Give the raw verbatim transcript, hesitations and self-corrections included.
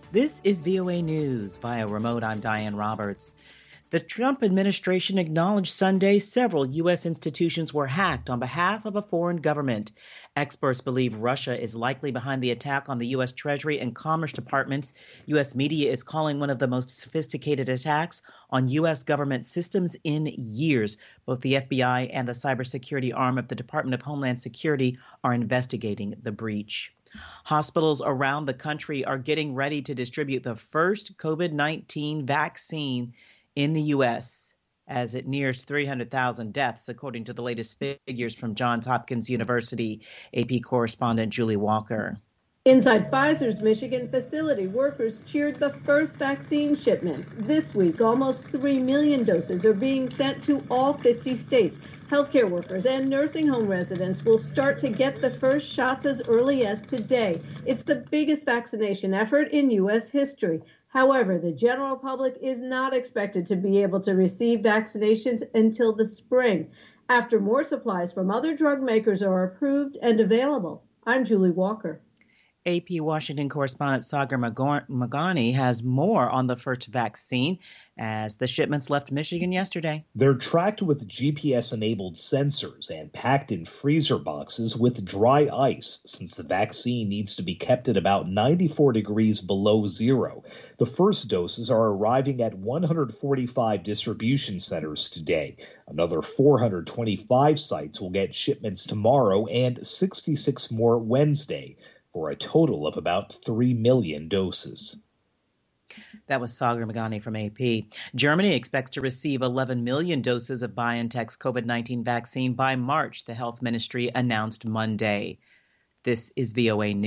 This is V O A News. Via remote, I'm Diane Roberts. The Trump administration acknowledged Sunday several U S institutions were hacked on behalf of a foreign government. Experts believe Russia is likely behind the attack on the U S Treasury and Commerce Departments. U S media is calling one of the most sophisticated attacks on U S government systems in years. Both the F B I and the cybersecurity arm of the Department of Homeland Security are investigating the breach. Hospitals around the country are getting ready to distribute the first COVID nineteen vaccine in the U S as it nears three hundred thousand deaths, according to the latest figures from Johns Hopkins University. A P correspondent Julie Walker. Inside Pfizer's Michigan facility, workers cheered the first vaccine shipments. This week, almost three million doses are being sent to all fifty states. Healthcare workers and nursing home residents will start to get the first shots as early as today. It's the biggest vaccination effort in U S history. However, the general public is not expected to be able to receive vaccinations until the spring, after more supplies from other drug makers are approved and available. I'm Julie Walker. A P Washington correspondent Sagar Meghani has more on the first vaccine as the shipments left Michigan yesterday. They're tracked with G P S-enabled sensors and packed in freezer boxes with dry ice, since the vaccine needs to be kept at about ninety-four degrees below zero. The first doses are arriving at one hundred forty-five distribution centers today. Another four hundred twenty-five sites will get shipments tomorrow and sixty-six more Wednesday, for a total of about three million doses. That was Sagar Meghani from A P. Germany expects to receive eleven million doses of BioNTech's COVID nineteen vaccine by March, the health ministry announced Monday. This is V O A News.